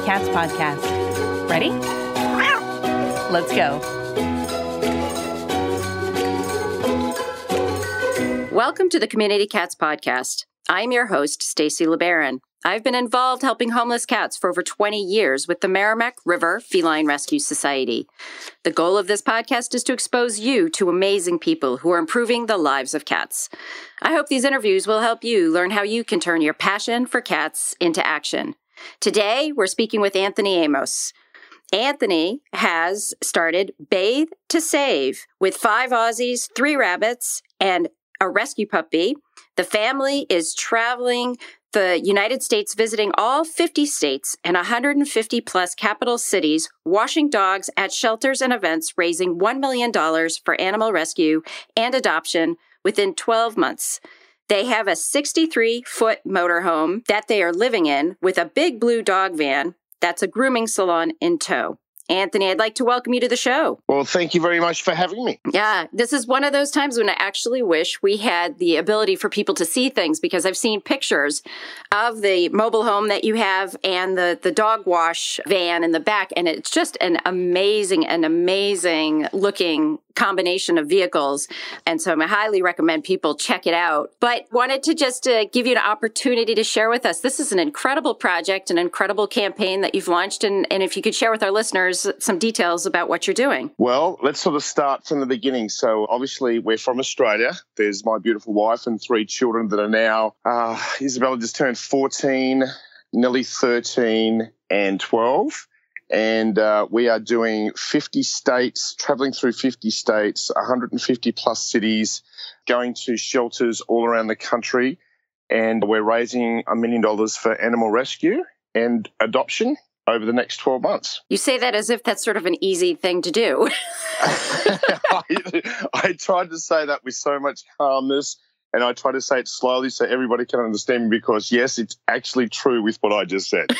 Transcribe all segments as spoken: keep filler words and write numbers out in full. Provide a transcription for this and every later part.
Cats podcast. Ready? Let's go. Welcome to the Community Cats podcast. I'm your host, Stacy LeBaron. I've been involved helping homeless cats for over twenty years with the Merrimack River Feline Rescue Society. The goal of this podcast is to expose you to amazing people who are improving the lives of cats. I hope these interviews will help you learn how you can turn your passion for cats into action. Today, we're speaking with Anthony Amos. Anthony has started Bathe to Save with five Aussies, three rabbits, and a rescue puppy. The family is traveling the United States, visiting all fifty states and one hundred fifty plus capital cities, washing dogs at shelters and events, raising one million dollars for animal rescue and adoption within twelve months. They have a sixty-three foot motorhome that they are living in with a big blue dog van that's a grooming salon in tow. Anthony, I'd like to welcome you to the show. Well, thank you very much for having me. Yeah, this is one of those times when I actually wish we had the ability for people to see things, because I've seen pictures of the mobile home that you have and the, the dog wash van in the back, and it's just an amazing, an amazing looking combination of vehicles. And so I highly recommend people check it out. But wanted to just uh, give you an opportunity to share with us. This is an incredible project, an incredible campaign that you've launched. And, and if you could share with our listeners some details about what you're doing. Well, let's sort of start from the beginning. So obviously we're from Australia. There's my beautiful wife and three children that are now, uh, Isabella just turned fourteen, nearly thirteen and twelve. And uh, we are doing fifty states, traveling through fifty states, one hundred fifty plus cities, going to shelters all around the country. And we're raising a million dollars for animal rescue and adoption over the next twelve months. You say that as if that's sort of an easy thing to do. I, I tried to say that with so much calmness, and I try to say it slowly so everybody can understand me, because, yes, it's actually true with what I just said.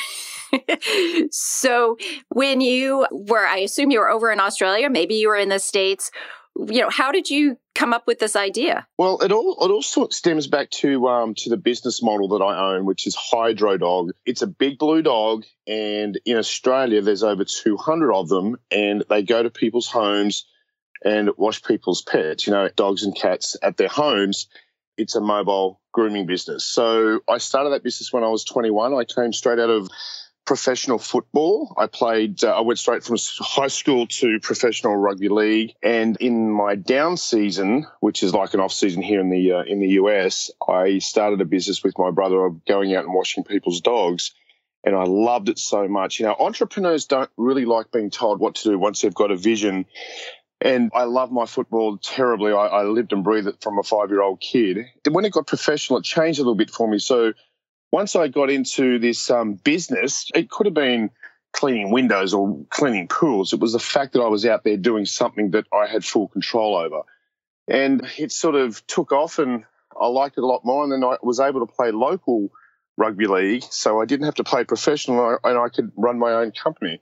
So when you were, I assume you were over in Australia, maybe you were in the States, you know, how did you come up with this idea? Well, it all it all sort of stems back to um to the business model that I own, which is Hydro Dog. It's a big blue dog, and in Australia there's over two hundred of them, and they go to people's homes and wash people's pets, you know, dogs and cats at their homes. It's a mobile grooming business. So I started that business when I was twenty-one. I came straight out of professional football. I played, uh, I went straight from high school to professional rugby league. And in my down season, which is like an off season here in the uh, in the U S, I started a business with my brother of going out and washing people's dogs. And I loved it so much. You know, entrepreneurs don't really like being told what to do once they've got a vision. And I love my football terribly. I, I lived and breathed it from a five-year-old kid. And when it got professional, it changed a little bit for me. So once I got into this um, business, it could have been cleaning windows or cleaning pools. It was the fact that I was out there doing something that I had full control over. And it sort of took off, and I liked it a lot more. And then I was able to play local rugby league, so I didn't have to play professional, and I could run my own company.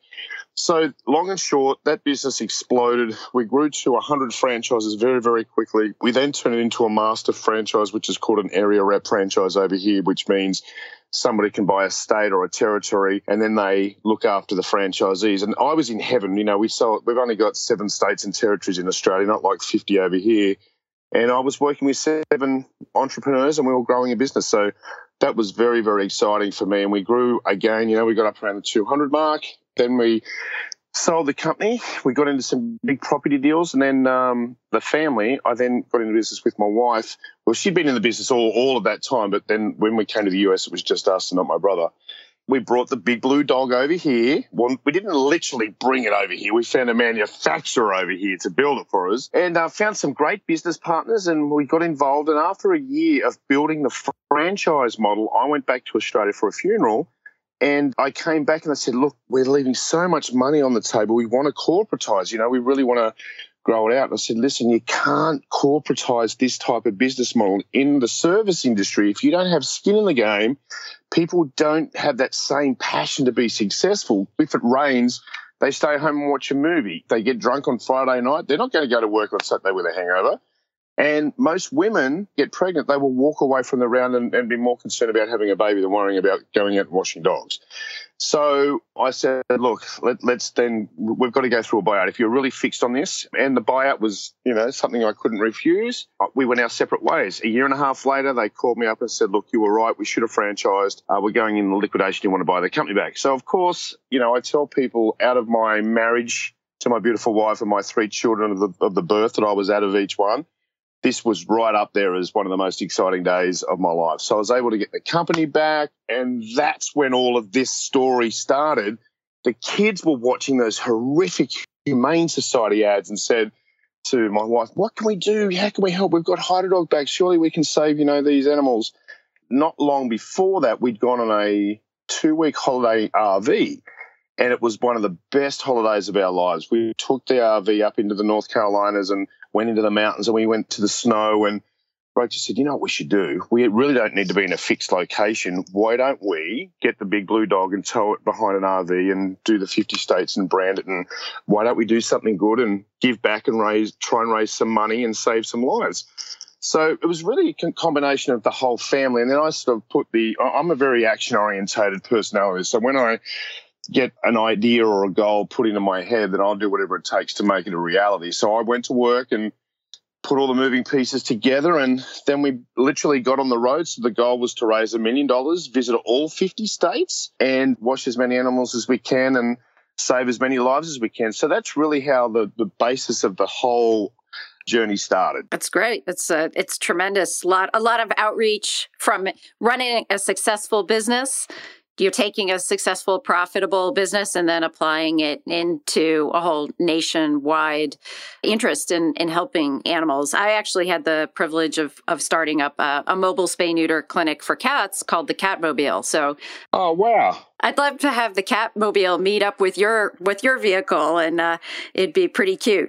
So long and short, that business exploded. We grew to one hundred franchises very, very quickly. We then turned it into a master franchise, which is called an area rep franchise over here, which means somebody can buy a state or a territory, and then they look after the franchisees. And I was in heaven. You know, we sell, we've only got seven states and territories in Australia, not like fifty over here. And I was working with seven entrepreneurs, and we were growing a business. So that was very, very exciting for me. And we grew again. You know, we got up around the two hundred mark. Then we sold the company. We got into some big property deals. And then um, the family, I then got into business with my wife. Well, she'd been in the business all, all of that time. But then when we came to the U S, it was just us and not my brother. We brought the big blue dog over here. Well, we didn't literally bring it over here. We found a manufacturer over here to build it for us, and uh, found some great business partners, and we got involved. And after a year of building the franchise model, I went back to Australia for a funeral, and I came back and I said, look, we're leaving so much money on the table. We want to corporatize. You know, we really want to grow it out. And I said, listen, you can't corporatize this type of business model in the service industry. If you don't have skin in the game, people don't have that same passion to be successful. If it rains, they stay home and watch a movie. They get drunk on Friday night. They're not going to go to work on Saturday with a hangover. And most women get pregnant, they will walk away from the round and, and be more concerned about having a baby than worrying about going out and washing dogs. So I said, look, let, let's then, we've got to go through a buyout. If you're really fixed on this, and the buyout was, you know, something I couldn't refuse, we went our separate ways. A year and a half later, they called me up and said, look, you were right, we should have franchised. Uh, we're going in liquidation, you want to buy the company back. So, of course, you know, I tell people out of my marriage to my beautiful wife and my three children of the, of the birth that I was out of each one, this was right up there as one of the most exciting days of my life. So I was able to get the company back, and that's when all of this story started. The kids were watching those horrific Humane Society ads and said to my wife, what can we do? How can we help? We've got Hydrodog back. Surely we can save, you know, these animals. Not long before that, we'd gone on a two-week holiday R V, and it was one of the best holidays of our lives. We took the R V up into the North Carolinas and went into the mountains, and we went to the snow, and Rachel said, you know what we should do? We really don't need to be in a fixed location. Why don't we get the big blue dog and tow it behind an R V and do the fifty states and brand it? And why don't we do something good and give back and raise, try and raise some money and save some lives? So it was really a combination of the whole family. And then I sort of put the, I'm a very action-orientated personality. So when I get an idea or a goal put into my head, then I'll do whatever it takes to make it a reality. So I went to work and put all the moving pieces together, and then we literally got on the road. So the goal was to raise a million dollars, visit all fifty states, and wash as many animals as we can and save as many lives as we can. So that's really how the, the basis of the whole journey started. That's great. It's uh, it's tremendous. A lot, a lot of outreach from running a successful business. You're taking a successful, profitable business and then applying it into a whole nationwide interest in, in helping animals. I actually had the privilege of of starting up a, a mobile spay-neuter clinic for cats called the Catmobile. So, oh wow, I'd love to have the Catmobile meet up with your with your vehicle, and uh, it'd be pretty cute.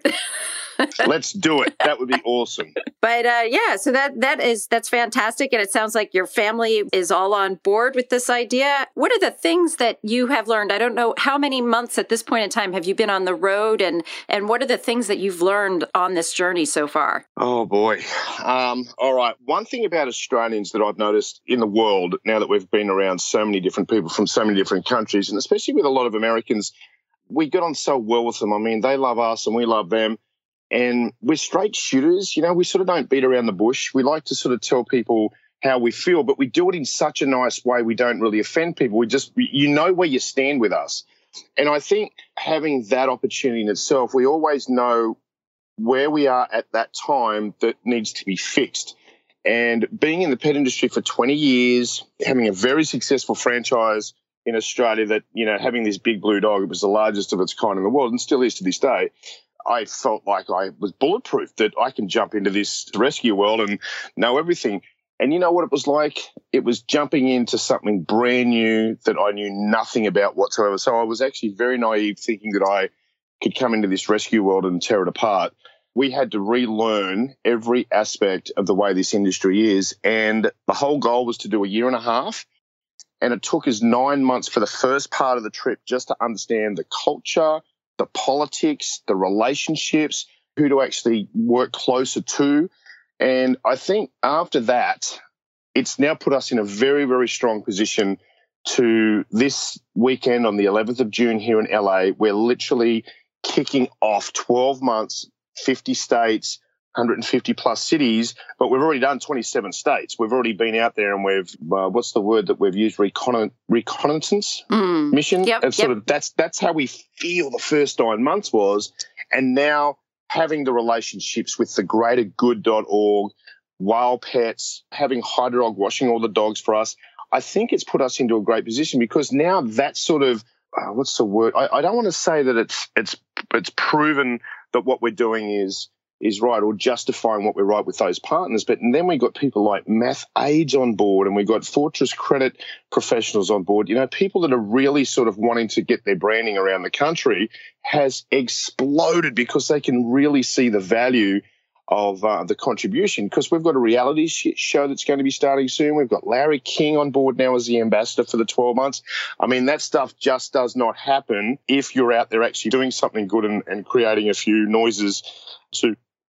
Let's do it. That would be awesome. But uh, yeah, so that that is that's fantastic, and it sounds like your family is all on board with this idea. What are the things that you have learned? I don't know how many months at this point in time have you been on the road, and and what are the things that you've learned on this journey so far? Oh boy. Um, all right. One thing about Australians that I've noticed in the world now that we've been around so many different people from so many different countries, and especially with a lot of Americans, we get on so well with them. I mean, they love us and we love them. And we're straight shooters, you know, we sort of don't beat around the bush. We like to sort of tell people how we feel, but we do it in such a nice way. We don't really offend people. We just, you know where you stand with us. And I think having that opportunity in itself, we always know where we are at that time that needs to be fixed. And being in the pet industry for twenty years, having a very successful franchise in Australia that, you know, having this big blue dog, it was the largest of its kind in the world and still is to this day. I felt like I was bulletproof, that I can jump into this rescue world and know everything. And you know what it was like? It was jumping into something brand new that I knew nothing about whatsoever. So I was actually very naive thinking that I could come into this rescue world and tear it apart. We had to relearn every aspect of the way this industry is. And the whole goal was to do a year and a half. And it took us nine months for the first part of the trip just to understand the culture, the politics, the relationships, who to actually work closer to. And I think after that, it's now put us in a very, very strong position to this weekend on the eleventh of June here in L A. We're literally kicking off twelve months, fifty states, one hundred fifty plus cities, but we've already done twenty-seven states. We've already been out there and we've, uh, what's the word that we've used? Recon- reconnaissance mm. mission. Yep, and sort yep. of that's, that's how we feel the first nine months was. And now having the relationships with the greater good dot org, Wild Pets, having Hydrodog washing all the dogs for us, I think it's put us into a great position because now that's sort of, uh, what's the word? I, I don't want to say that it's, it's, it's proven that what we're doing is, is right or justifying what we're right with those partners. But and then we got people like Math Aids on board and we got Fortress Credit professionals on board. You know, people that are really sort of wanting to get their branding around the country has exploded because they can really see the value of uh, the contribution because we've got a reality sh- show that's going to be starting soon. We've got Larry King on board now as the ambassador for the twelve months. I mean, that stuff just does not happen if you're out there actually doing something good and, and creating a few noises to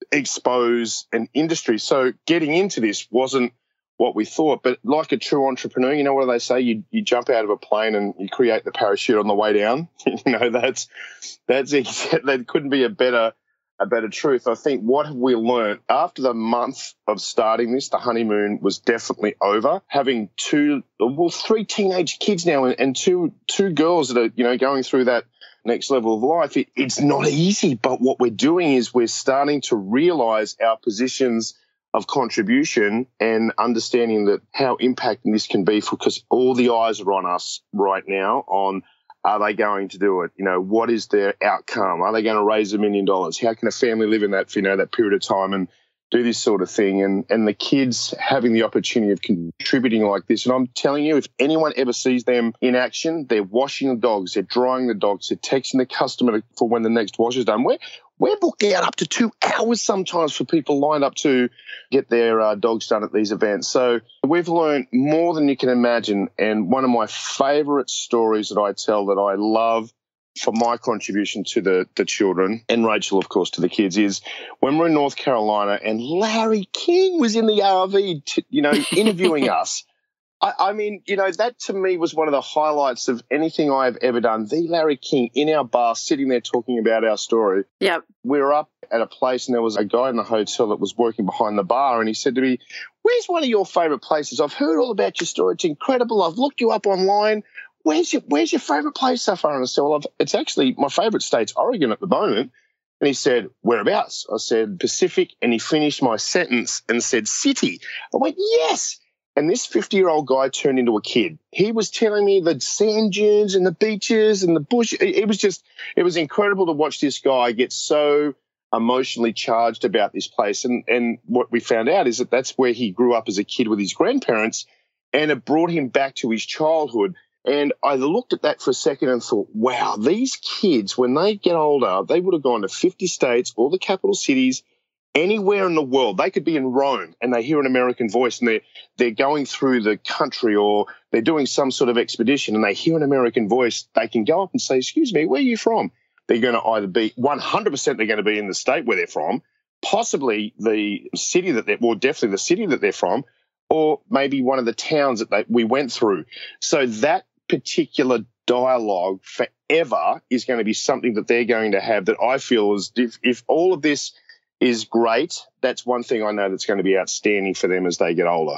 expose an industry. So getting into this wasn't what we thought, but like a true entrepreneur, you know what do they say? You you jump out of a plane and you create the parachute on the way down. you know, that's that's that couldn't be a better a better truth. I think what have we learned after the month of starting this, the honeymoon was definitely over. Having two, well, three teenage kids now and, and two two girls that are, you know, going through that next level of life, it, it's not easy. But what we're doing is we're starting to realize our positions of contribution and understanding that how impacting this can be, because all the eyes are on us right now on, are they going to do it? You know, what is their outcome? Are they going to raise a million dollars? How can a family live in that, you know, that period of time and do this sort of thing? And and the kids having the opportunity of contributing like this. And I'm telling you, if anyone ever sees them in action, they're washing the dogs, they're drying the dogs, they're texting the customer for when the next wash is done. We're, we're booking out up to two hours sometimes for people lined up to get their uh, dogs done at these events. So we've learned more than you can imagine. And one of my favorite stories that I tell that I love for my contribution to the, the children, and Rachel, of course, to the kids, is when we're in North Carolina and Larry King was in the R V, to, you know, interviewing us. I, I mean, you know, that to me was one of the highlights of anything I've ever done. The Larry King in our bar, sitting there talking about our story. Yep. We were up at a place and there was a guy in the hotel that was working behind the bar, and he said to me, "Where's one of your favourite places? I've heard all about your story. It's incredible. I've looked you up online. Where's your Where's your favourite place so far?" And I said, "Well, I've, it's actually my favourite state's Oregon at the moment." And he said, "Whereabouts?" I said, "Pacific." And he finished my sentence and said, "City." I went, "Yes." And this fifty-year-old guy turned into a kid. He was telling me the sand dunes and the beaches and the bush. It was just, it was incredible to watch this guy get so emotionally charged about this place. And, and what we found out is that that's where he grew up as a kid with his grandparents, and it brought him back to his childhood. And I looked at that for a second and thought, wow, these kids, when they get older, they would have gone to fifty states, all the capital cities, anywhere in the world. They could be in Rome and they hear an American voice and they're, they're going through the country, or they're doing some sort of expedition and they hear an American voice. They can go up and say, "Excuse me, where are you from?" They're going to either be one hundred percent they're going to be in the state where they're from, possibly the city that they're, well, definitely the city that they're from, or maybe one of the towns that they, we went through. So that particular dialogue forever is going to be something that they're going to have, that I feel is, if, if all of this is great, that's one thing I know that's going to be outstanding for them as they get older.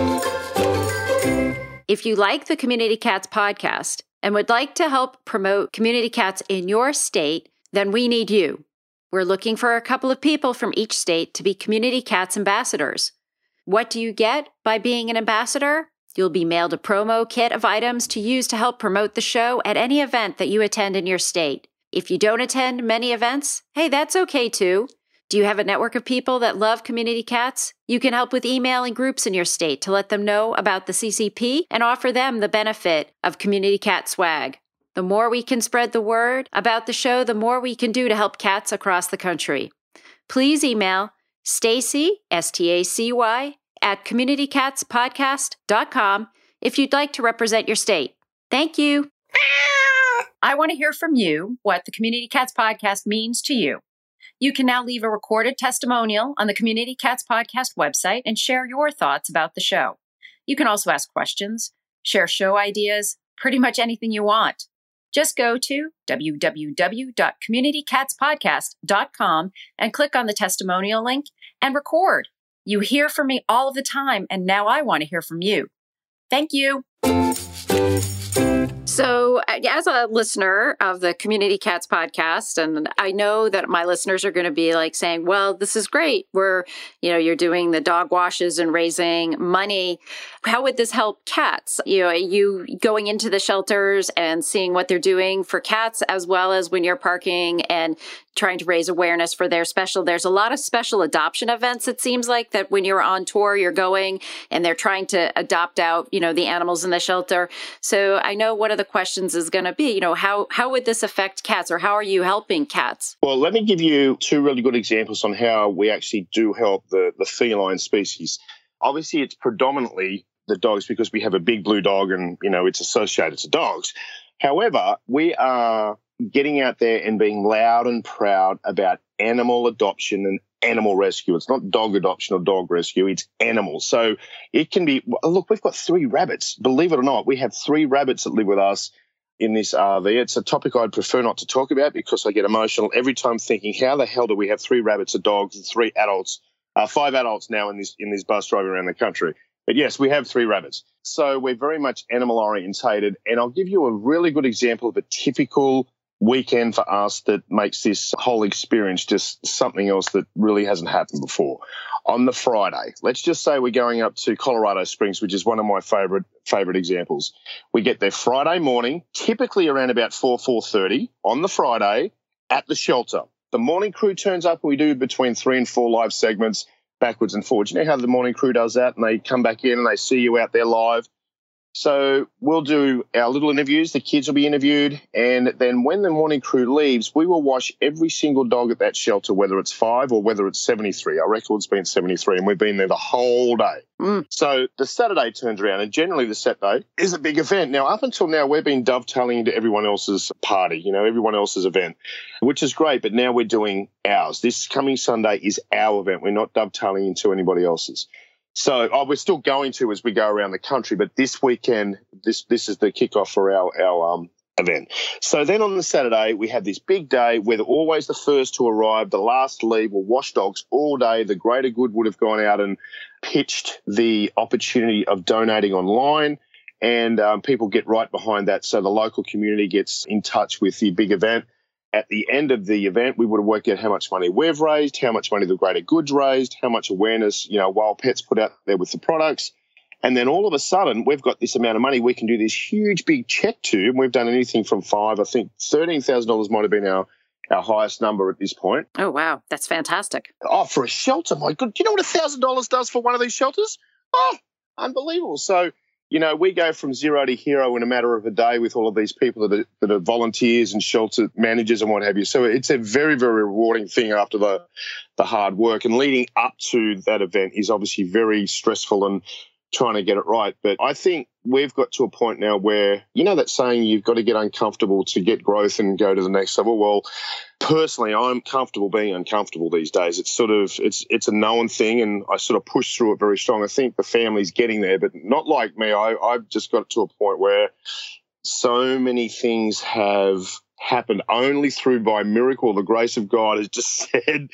If you like the Community Cats podcast and would like to help promote Community Cats in your state, then we need you. We're looking for a couple of people from each state to be Community Cats ambassadors. What do you get by being an ambassador? You'll be mailed a promo kit of items to use to help promote the show at any event that you attend in your state. If you don't attend many events, hey, that's okay too. Do you have a network of people that love Community Cats? You can help with emailing groups in your state to let them know about the C C P and offer them the benefit of Community Cat swag. The more we can spread the word about the show, the more we can do to help cats across the country. Please email Stacy, S T A C Y, at community cats podcast dot com if you'd like to represent your state. Thank you. I want to hear from you what the Community Cats podcast means to you. You can now leave a recorded testimonial on the Community Cats podcast website and share your thoughts about the show. You can also ask questions, share show ideas, pretty much anything you want. Just go to w w w dot community cats podcast dot com and click on the testimonial link and record. You hear from me all of the time, and now I want to hear from you. Thank you. So as a listener of the Community Cats podcast, and I know that my listeners are going to be like saying, well, this is great. We're, you know, you're doing the dog washes and raising money. How would this help cats? You know, you going into the shelters and seeing what they're doing for cats, as well as when you're parking and trying to raise awareness for their special. There's a lot of special adoption events. It seems like that when you're on tour, you're going and they're trying to adopt out, you know, the animals in the shelter. So I know one of the questions is going to be, you know, how, how would this affect cats, or how are you helping cats? Well, let me give you two really good examples on how we actually do help the, the feline species. Obviously, it's predominantly the dogs because we have a big blue dog and, you know, it's associated to dogs. However, we are getting out there and being loud and proud about animal adoption and animal rescue. It's not dog adoption or dog rescue. It's animals. So it can be, look, we've got three rabbits. Believe it or not, we have three rabbits that live with us in this R V. It's a topic I'd prefer not to talk about because I get emotional every time thinking, how the hell do we have three rabbits, a dog, and three adults, uh, five adults now in this in this bus driving around the country. But yes, we have three rabbits. So we're very much animal orientated. And I'll give you a really good example of a typical weekend for us that makes this whole experience just something else that really hasn't happened before. On the Friday, let's just say we're going up to Colorado Springs, which is one of my favorite favorite examples. We get there Friday morning, typically around about four, four thirty on the Friday at the shelter. The morning crew turns up and we do between three and four live segments backwards and forwards. You know how the morning crew does that and they come back in and they see you out there live? So we'll do our little interviews. The kids will be interviewed. And then when the morning crew leaves, we will wash every single dog at that shelter, whether it's five or whether it's seventy-three. Our record's been seventy-three, and we've been there the whole day. Mm. So the Saturday turns around, and generally the Saturday is a big event. Now, up until now, we've been dovetailing into everyone else's party, you know, everyone else's event, which is great. But now we're doing ours. This coming Sunday is our event. We're not dovetailing into anybody else's. So oh, we're still going to as we go around the country, but this weekend, this this is the kickoff for our our um, event. So then on the Saturday, we have this big day where they're always the first to arrive, the last to leave. We'll wash dogs all day. The greater good would have gone out and pitched the opportunity of donating online, and um, people get right behind that. So the local community gets in touch with the big event. At the end of the event, we would have worked out how much money we've raised, how much money the greater goods raised, how much awareness, you know, Wild Pets put out there with the products. And then all of a sudden, we've got this amount of money we can do this huge, big check to. And we've done anything from five, I think thirteen thousand dollars might have been our, our highest number at this point. Oh, wow. That's fantastic. Oh, for a shelter, my God. Do you know what one thousand dollars does for one of these shelters? Oh, unbelievable. So, you know, we go from zero to hero in a matter of a day with all of these people that are, that are volunteers and shelter managers and what have you. So it's a very, very rewarding thing after the the hard work. And leading up to that event is obviously very stressful and trying to get it right. But I think we've got to a point now where, you know that saying you've got to get uncomfortable to get growth and go to the next level? Well, personally, I'm comfortable being uncomfortable these days. It's sort of, it's it's a known thing, and I sort of push through it very strong. I think the family's getting there, but not like me. I, I've just got to a point where so many things have happened only through by miracle. The grace of God has just said,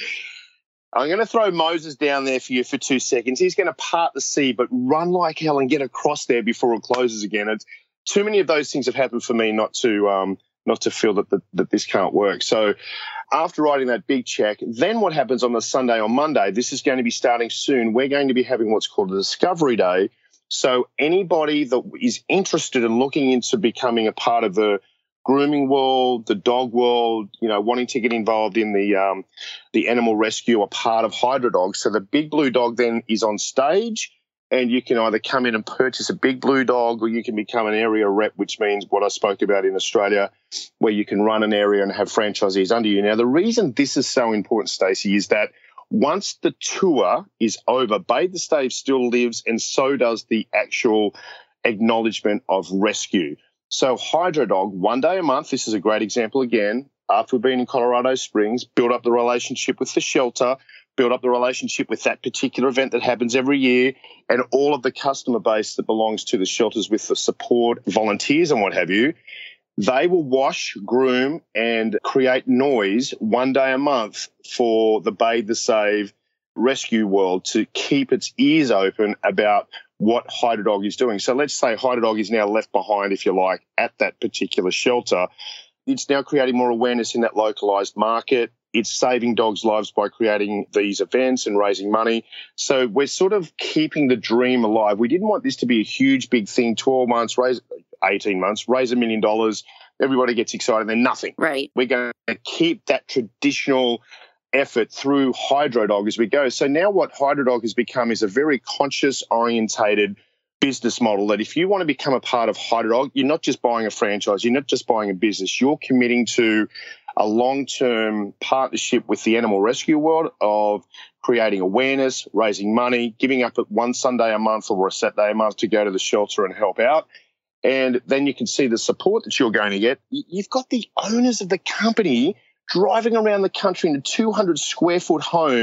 I'm going to throw Moses down there for you for two seconds. He's going to part the sea, but run like hell and get across there before it closes again. It's, too many of those things have happened for me not to um, not to feel that, that that this can't work. So after writing that big check, then what happens on the Sunday or Monday, this is going to be starting soon. We're going to be having what's called a Discovery Day. So anybody that is interested in looking into becoming a part of the grooming world, the dog world, you know, wanting to get involved in the um, the animal rescue, or part of Hydro Dog. So the Big Blue Dog then is on stage, and you can either come in and purchase a Big Blue Dog, or you can become an area rep, which means what I spoke about in Australia, where you can run an area and have franchisees under you. Now, the reason this is so important, Stacey, is that once the tour is over, Bathe the Stave still lives, and so does the actual acknowledgement of rescue. So Hydro Dog, one day a month, this is a great example again, after we've been in Colorado Springs, build up the relationship with the shelter, build up the relationship with that particular event that happens every year, and all of the customer base that belongs to the shelters with the support, volunteers and what have you. They will wash, groom, and create noise one day a month for the Bathe the Save rescue world to keep its ears open about what Hydro Dog is doing. So let's say Hydro Dog is now left behind, if you like, at that particular shelter. It's now creating more awareness in that localized market. It's saving dogs' lives by creating these events and raising money. So we're sort of keeping the dream alive. We didn't want this to be a huge, big thing, twelve months, raise eighteen months, raise a million dollars, everybody gets excited, then nothing. Right. We're going to keep that traditional effort through Hydro Dog as we go. So now what Hydro Dog has become is a very conscious, orientated business model that if you want to become a part of Hydro Dog, you're not just buying a franchise, you're not just buying a business, you're committing to a long-term partnership with the animal rescue world of creating awareness, raising money, giving up at one Sunday a month or a Saturday a month to go to the shelter and help out. And then you can see the support that you're going to get. You've got the owners of the company driving around the country in a two hundred square foot home,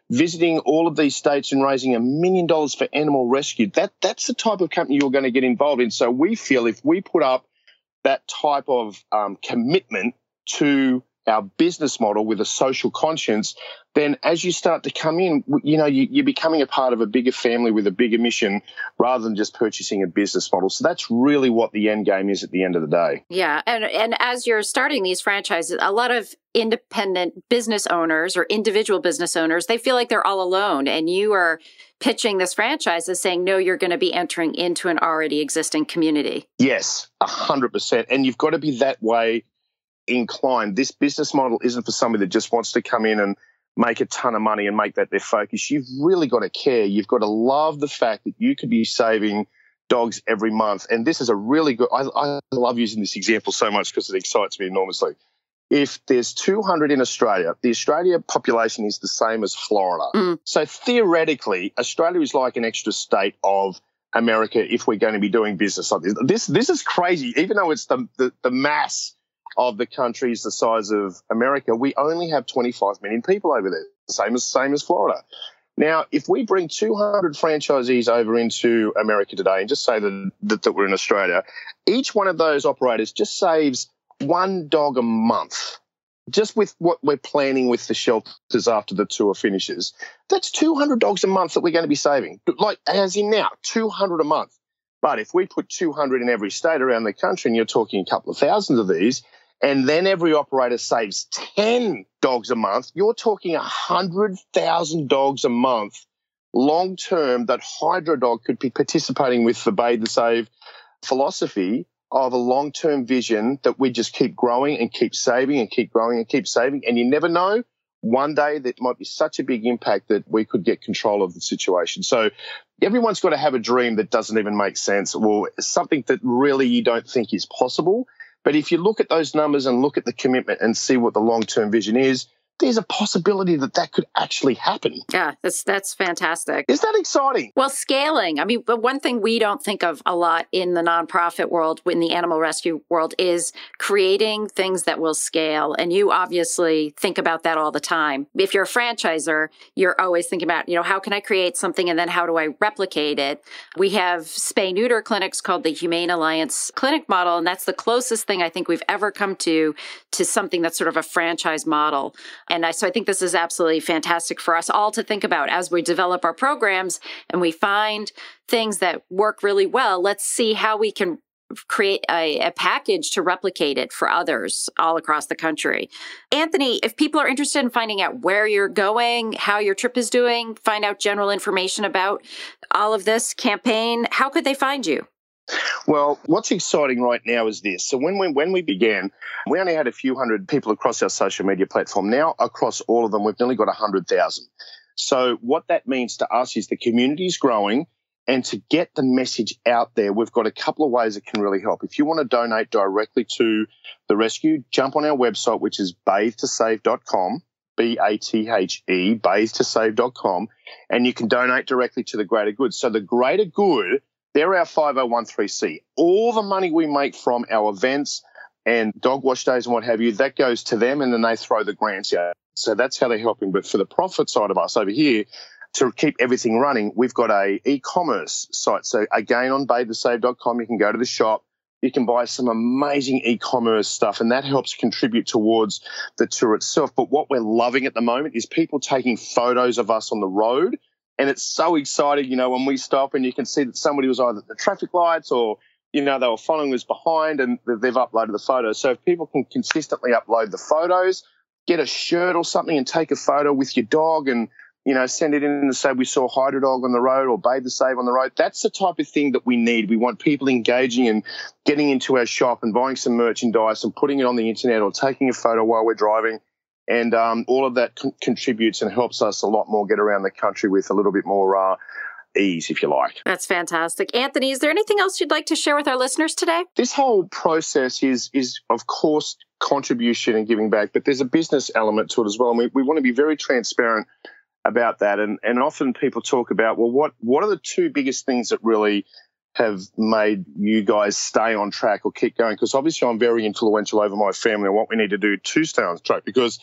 visiting all of these states and raising a million dollars for animal rescue. That that's the type of company you're going to get involved in. So we feel if we put up that type of um, commitment to our business model with a social conscience, then as you start to come in, you know, you, you're becoming a part of a bigger family with a bigger mission rather than just purchasing a business model. So that's really what the end game is at the end of the day. Yeah. And, and as you're starting these franchises, a lot of independent business owners or individual business owners, they feel like they're all alone. And you are pitching this franchise as saying, no, you're going to be entering into an already existing community. Yes, one hundred percent. And you've got to be that way inclined. This business model isn't for somebody that just wants to come in and make a ton of money and make that their focus. You've really got to care. You've got to love the fact that you could be saving dogs every month. And this is a really good, I, I love using this example so much because it excites me enormously. If there's two hundred in Australia, the Australia population is the same as Florida. Mm. So theoretically, Australia is like an extra state of America if we're going to be doing business like this. This, this is crazy. Even though it's the, the, the mass of the country is the size of America, we only have twenty-five million people over there, same as same as Florida. Now, if we bring two hundred franchisees over into America today and just say that, that, that we're in Australia, each one of those operators just saves one dog a month. Just with what we're planning with the shelters after the tour finishes, that's two hundred dogs a month that we're going to be saving. Like, as in now, two hundred a month. But if we put two hundred in every state around the country, and you're talking a couple of thousand of these, and then every operator saves ten dogs a month, you're talking one hundred thousand dogs a month long-term that HydroDog could be participating with the Bathe to Save philosophy of a long-term vision that we just keep growing and keep saving and keep growing and keep saving. And you never know, one day that might be such a big impact that we could get control of the situation. So everyone's got to have a dream that doesn't even make sense, or something that really you don't think is possible. But if you look at those numbers and look at the commitment and see what the long-term vision is, there's a possibility that that could actually happen. Yeah, that's that's fantastic. Is that exciting? Well, scaling. I mean, but one thing we don't think of a lot in the nonprofit world, in the animal rescue world, is creating things that will scale. And you obviously think about that all the time. If you're a franchisor, you're always thinking about, you know, how can I create something and then how do I replicate it? We have spay-neuter clinics called the Humane Alliance Clinic Model, and that's the closest thing I think we've ever come to to something that's sort of a franchise model. And I, so I think this is absolutely fantastic for us all to think about as we develop our programs and we find things that work really well. Let's see how we can create a, a package to replicate it for others all across the country. Anthony, if people are interested in finding out where you're going, how your trip is doing, find out general information about all of this campaign, how could they find you? Well, what's exciting right now is this. So when we, when we began, we only had a few hundred people across our social media platform. Now, across all of them, we've nearly got one hundred thousand. So what that means to us is the community is growing, and to get the message out there, we've got a couple of ways that can really help. If you want to donate directly to the rescue, jump on our website, which is bathe to save dot com, B A T H E, bathe to save dot com, and you can donate directly to the greater good. So the greater good, they're our five oh one c. All the money we make from our events and dog wash days and what have you, that goes to them, and then they throw the grants out. So that's how they're helping. But for the profit side of us over here, to keep everything running, we've got a e-commerce site. So again, on bathe to save dot com, you can go to the shop. You can buy some amazing e-commerce stuff, and that helps contribute towards the tour itself. But what we're loving at the moment is people taking photos of us on the road. And it's so exciting, you know, when we stop and you can see that somebody was either at the traffic lights or, you know, they were following us behind and they've uploaded the photos. So if people can consistently upload the photos, get a shirt or something and take a photo with your dog and, you know, send it in and say we saw HydroDog on the road or Bathe to Save on the road, that's the type of thing that we need. We want people engaging and getting into our shop and buying some merchandise and putting it on the internet or taking a photo while we're driving. And um, all of that con- contributes and helps us a lot more get around the country with a little bit more uh, ease, if you like. That's fantastic. Anthony, is there anything else you'd like to share with our listeners today? This whole process is, is of course, contribution and giving back, but there's a business element to it as well. And we, we want to be very transparent about that. And, and often people talk about, well, what, what are the two biggest things that really have made you guys stay on track or keep going? Because obviously I'm very influential over my family and what we need to do to stay on track, because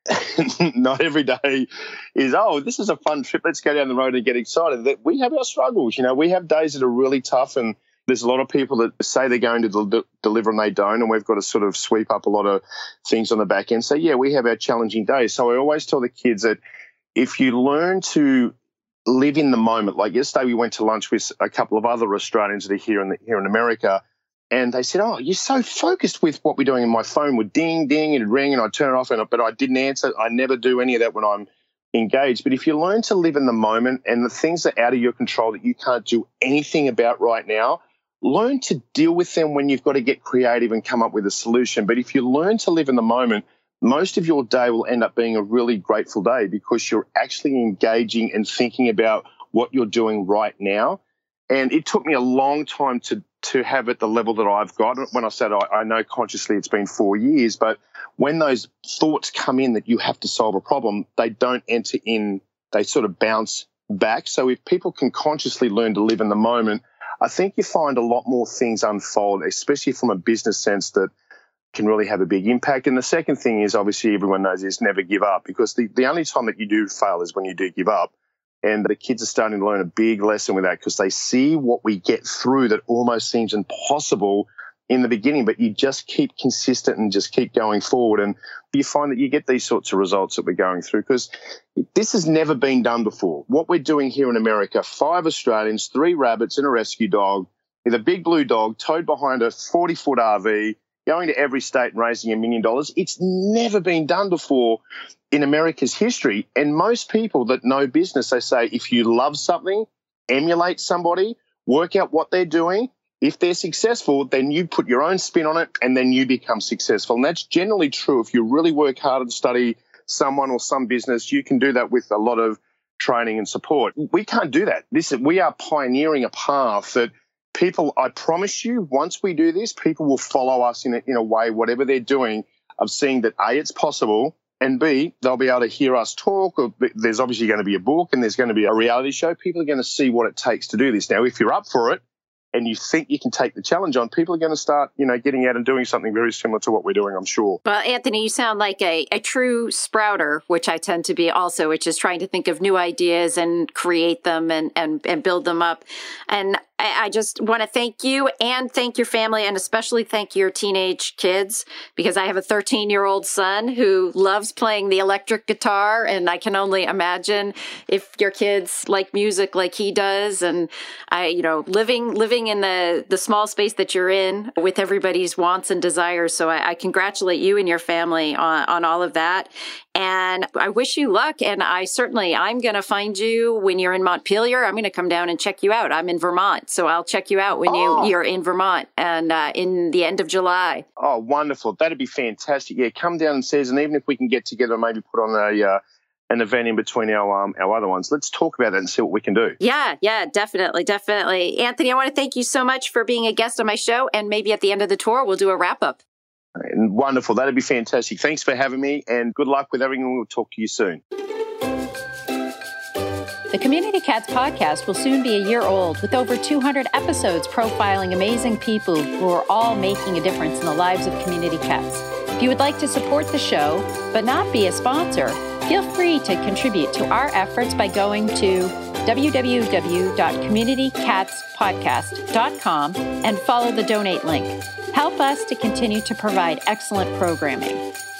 not every day is, oh, this is a fun trip. Let's go down the road and get excited. That we have our struggles. You know, we have days that are really tough, and there's a lot of people that say they're going to del- deliver and they don't, and we've got to sort of sweep up a lot of things on the back end. So, yeah, we have our challenging days. So I always tell the kids that if you learn to live in the moment, like yesterday we went to lunch with a couple of other Australians that are here in, the, here in America, and they said, oh, you're so focused with what we're doing. And my phone would ding, ding, and it'd ring, and I'd turn it off, and, but I didn't answer. I never do any of that when I'm engaged. But if you learn to live in the moment and the things that are out of your control that you can't do anything about right now, learn to deal with them when you've got to get creative and come up with a solution. But if you learn to live in the moment, most of your day will end up being a really grateful day because you're actually engaging and thinking about what you're doing right now. And it took me a long time to to have at the level that I've got. When I said I, I know consciously it's been four years, but when those thoughts come in that you have to solve a problem, they don't enter in, they sort of bounce back. So if people can consciously learn to live in the moment, I think you find a lot more things unfold, especially from a business sense, that can really have a big impact. And the second thing is, obviously everyone knows, is never give up, because the, the only time that you do fail is when you do give up. And the kids are starting to learn a big lesson with that because they see what we get through that almost seems impossible in the beginning, but you just keep consistent and just keep going forward. And you find that you get these sorts of results that we're going through because this has never been done before. What we're doing here in America, five Australians, three rabbits and a rescue dog with a big blue dog towed behind a forty-foot R V, going to every state and raising a million dollars. It's never been done before in America's history. And most people that know business, they say, if you love something, emulate somebody, work out what they're doing. If they're successful, then you put your own spin on it and then you become successful. And that's generally true. If you really work hard and study someone or some business, you can do that with a lot of training and support. We can't do that. This is, we are pioneering a path that people, I promise you, once we do this, people will follow us in a, in a way, whatever they're doing, of seeing that A, it's possible, and B, they'll be able to hear us talk. Or there's obviously going to be a book and there's going to be a reality show. People are going to see what it takes to do this. Now, if you're up for it and you think you can take the challenge on, people are going to start, you know, getting out and doing something very similar to what we're doing, I'm sure. Well, Anthony, you sound like a, a true sprouter, which I tend to be also, which is trying to think of new ideas and create them and, and, and build them up. And I just want to thank you and thank your family, and especially thank your teenage kids, because I have a thirteen-year-old son who loves playing the electric guitar, and I can only imagine if your kids like music like he does. And I, you know, living living in the the small space that you're in with everybody's wants and desires. So I, I congratulate you and your family on, on all of that. And I wish you luck. And I certainly, I'm going to find you when you're in Montpelier. I'm going to come down and check you out. I'm in Vermont, so I'll check you out when oh. you, you're in Vermont and uh, in the end of July. Oh, wonderful. That'd be fantastic. Yeah, come down and see us. And even if we can get together and maybe put on a uh, an event in between our um, our other ones, let's talk about that and see what we can do. Yeah, yeah, definitely, definitely. Anthony, I want to thank you so much for being a guest on my show. And maybe at the end of the tour, we'll do a wrap up. Wonderful. That'd be fantastic. Thanks for having me and good luck with everything. We'll talk to you soon. The Community Cats podcast will soon be a year old with over two hundred episodes profiling amazing people who are all making a difference in the lives of community cats. If you would like to support the show but not be a sponsor, feel free to contribute to our efforts by going to w w w dot community cats podcast dot com and follow the donate link. Help us to continue to provide excellent programming.